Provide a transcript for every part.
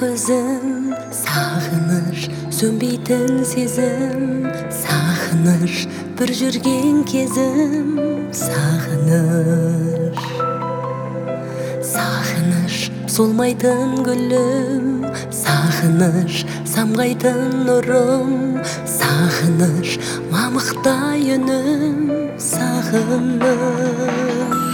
көзім, сағыныш сөнбейтін сезім, сағыныш бір жүрген кезім, сағыныш. Сағыныш солмайтын гүлім, сағыныш самғайтын нұрым, сағыныш мамықтай үнім, сағыныш.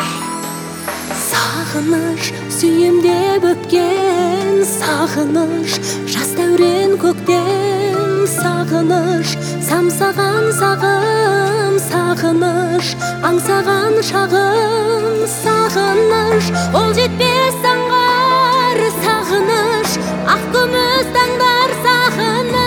Сағыныш сүйемдеп өпкен, сағыныш жас дәурен көктем, сағыныш самсаған сағым, сағыныш аңсаған шағым, сағыныш ол жетпес аңғар, сағыныш ақ күміс таңдар, сағыныш.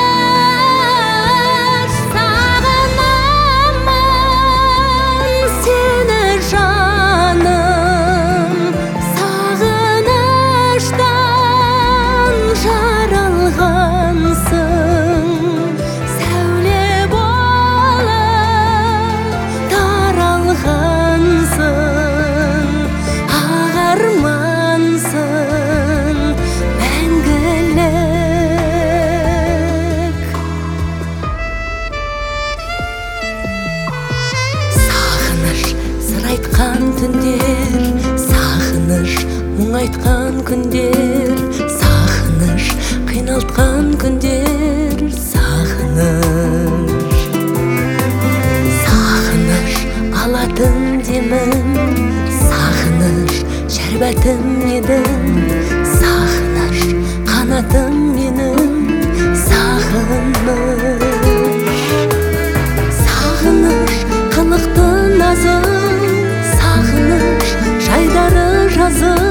Айтқан түндер, сағыныш мұң айтқан күндер, сағыныш қиналтқан күндер, сағыныш. Сағыныш алатын демім, сағыныш шәрбәтім едің, сағыныш қанатым менің, сағыныш. Сағыныш қылықтың назым, жайдары жазым.